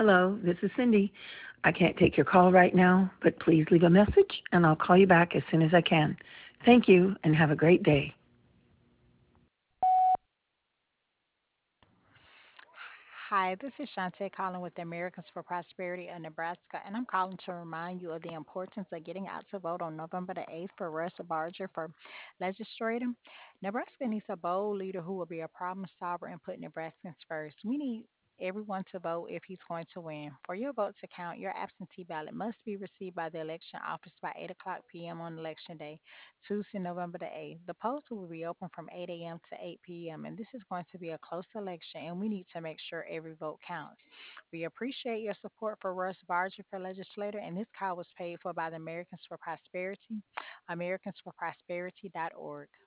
Hello, this is Cindy. I can't take your call right now, but please leave a message and I'll call you back as soon as I can. Thank you and have a great day. Hi, this is Shantae calling with the Americans for Prosperity of Nebraska, and I'm calling to remind you of the importance of getting out to vote on November the 8th for Russ Barger for legislator. Nebraska needs a bold leader who will be a problem solver and put Nebraskans first. We need everyone to vote if he's going to win. For your vote to count, your absentee ballot must be received by the election office by 8 o'clock p.m. on election day, Tuesday, November the 8th. The polls will be open from 8 a.m. to 8 p.m., and this is going to be a close election, and we need to make sure every vote counts. We appreciate your support for Russ Barger for legislator, and this call was paid for by the Americans for Prosperity, americansforprosperity.org.